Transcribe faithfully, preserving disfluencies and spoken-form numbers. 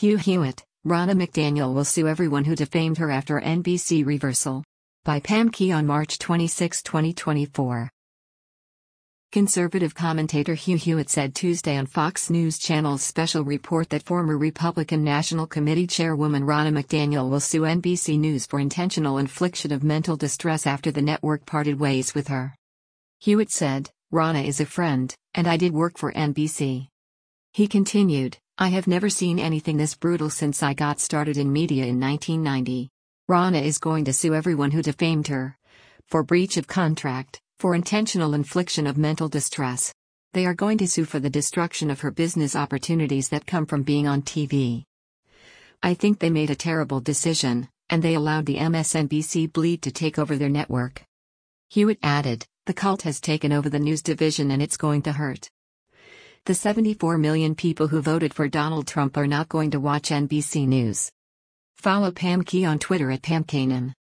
Hugh Hewitt, Ronna McDaniel will sue everyone who defamed her after N B C reversal. By Pam Key on March twenty-sixth, twenty twenty-four. Conservative commentator Hugh Hewitt said Tuesday on Fox News Channel's special report that former Republican National Committee Chairwoman Ronna McDaniel will sue N B C News for intentional infliction of mental distress after the network parted ways with her. Hewitt said, "Ronna is a friend, and I did work for N B C." He continued, "I have never seen anything this brutal since I got started in media in nineteen ninety. Ronna is going to sue everyone who defamed her. For breach of contract, for intentional infliction of mental distress. They are going to sue for the destruction of her business opportunities that come from being on T V. I think they made a terrible decision, and they allowed the M S N B C bleed to take over their network." Hewitt added, "The cult has taken over the news division and it's going to hurt. The seventy-four million people who voted for Donald Trump are not going to watch N B C News." Follow Pam Key on Twitter at Pam Kanan.